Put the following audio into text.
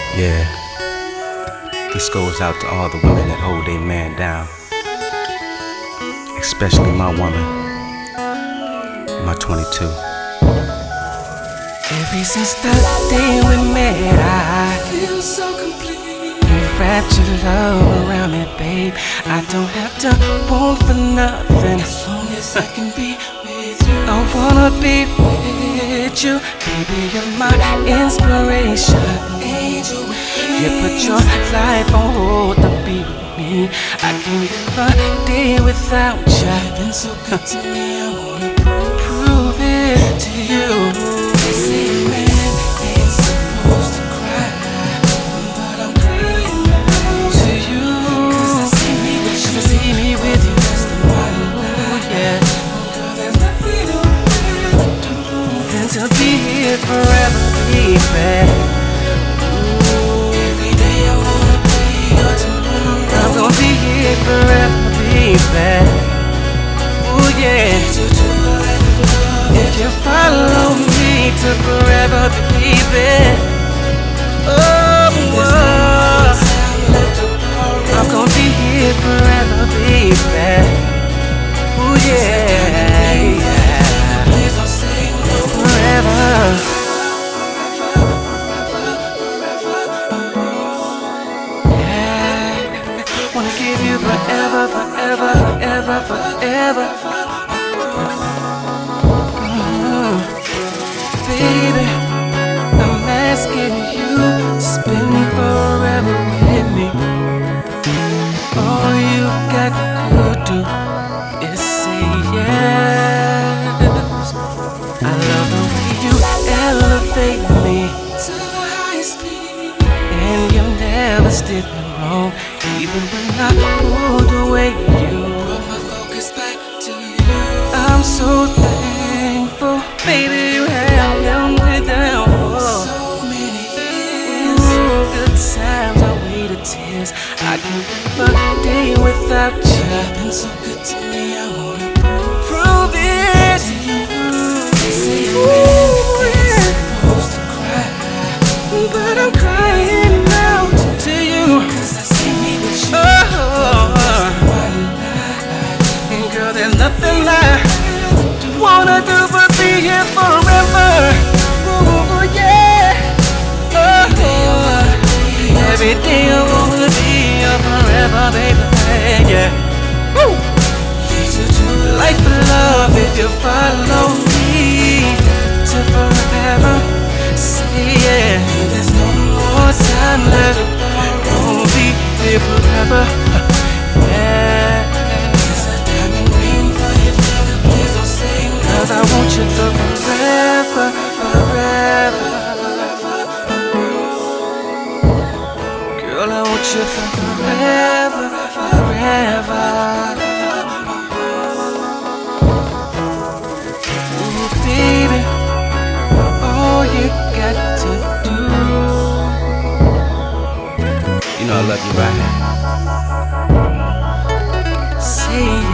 Yeah, this goes out to all the women that hold their man down, especially my woman, my 22. Ever since the day we met, I feel so complete. You wrapped your love around me, babe. I don't have to want for nothing as long as I can be with you. I wanna be with you, baby. You're my inspiration. Angel, you put your life on hold to be with me. I can't live a day without you. You've been so good to me. I wanna prove it to you. They say man ain't supposed to cry, but I'm crying now to you. 'Cause I see me with you. That's the bottom line. Yeah. Girl, there's nothing I'd do than to be here forever, baby. Every day I wanna be your tomorrow. I'm gonna be here forever, baby. Ooh yeah. If you follow me to forever, baby. Oh, I'm gonna be here forever, baby. Ooh yeah, yeah. Please don't say no. Forever. Yeah. Wanna give you forever, forever, forever, forever. Baby, I'm asking you to spend forever with me. All you got to do is say yes. I love the way you elevate me to the highest peak, and you never steer me wrong, even when I pulled away. You brought my focus back to you. I'm so thankful, baby. You held me down for so many years. Good times outweigh tears. I can't live a day without you. You've been so good to me. I wanna prove it to you. They say a man ain't supposed to cry, but I'm crying out to you. 'Cause I see me with you. And girl, there's nothing I wanna do but be here forever. Ooh, yeah. Every day I wanna be here forever, baby. Yeah. Woo. Life of love if you follow me to forever. Say yeah. There's no more time left. Gonna be here forever. Yeah. There's a diamond ring for your finger. Please don't say no. 'Cause I want you for forever, forever. Girl, I want you for forever, forever. Ooh, baby, all you got to do. You know I love you, right? Say